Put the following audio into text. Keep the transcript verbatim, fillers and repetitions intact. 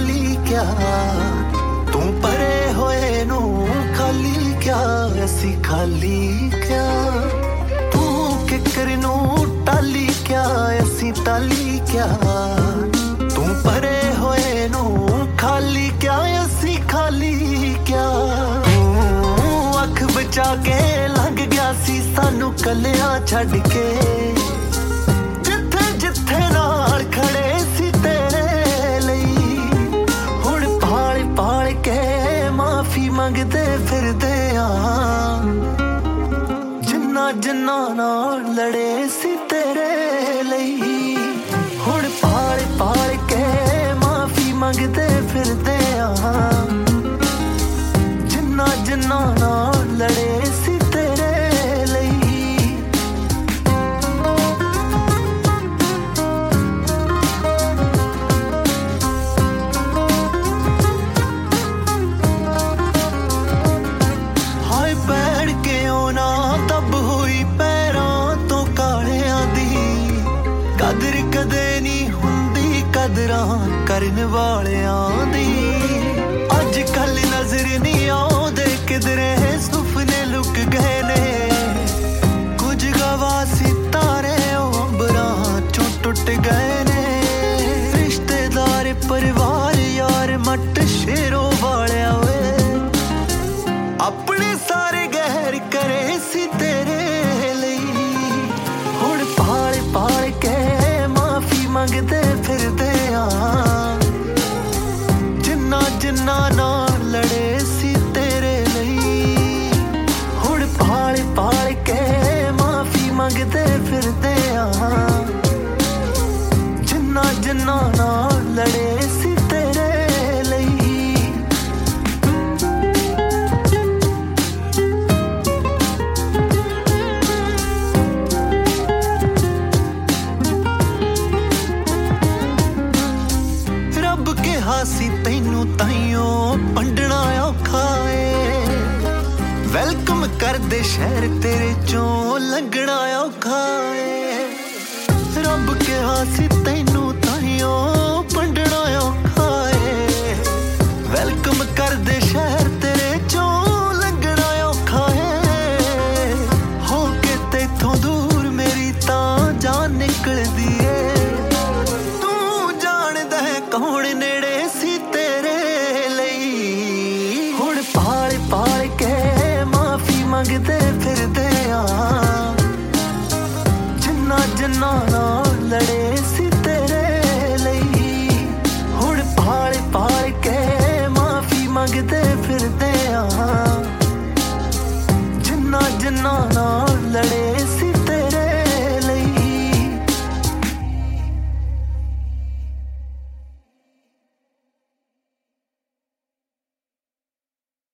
खाली क्या तू परे होए नू खाली क्या असी खाली क्या तू किकर नू टाली क्या असी टाली क्या तू परे होए नू खाली क्या असी खाली क्या अख बचा के लंघ गया सी सानू कलियां छड्ड के जिथे जिथे नाल खड़े सी तेरे लई हुण पाल पाल के माफी मंगदे फिरदे आ जिन्ना जिन्ना नाल लड़े सी तेरे लई हुण पाल पाल के माफी मंगदे फिरदे आ जिन्ना जिन्ना नाल लड़े सी तेरे लई हाय बैठ के ओना तब हुई पैरां तो कालियां दी कदर कदे नहीं हुंदी कदरां करन वालियां दी अज कल नजर नहीं आउंदे किधरे सुपने लुक गए ने कुछ गवा सितारे अंबरां चों टुट गए ने रिश्तेदार परिवार यार मट शेरों वालिया वे अपने सारे गैर करे सी तेरे लई हुण पाल पाल के माफी मंगदे फिरदे आ जिन्ना जिन्ना ना लड़े सी तेरे लई हुण पाल पाल के माफी मंगदे फिरदे आ जिन्ना जिन्ना ना लड़े सी तेरे लई रब के हासी तैनू ताइयों पंडना औखा ए वेलकम कर दे शहर तेरे चों लंघना औखा ए रब के हासी तैनू ताइयों पंडना औखा ए वेलकम कर दे शहर तेरे चों लंघना औखा ए हो के तेथों दूर मेरी तां जान निकलदी ए तू जानदा है कौन नेड़े सी तेरे लई हुण पाल पाल के माफी मंगदे फिरदे आ जिन्ना जिन्ना नाल लड़े सी तेरे लई हुण पाल पाल के माफी मंगदे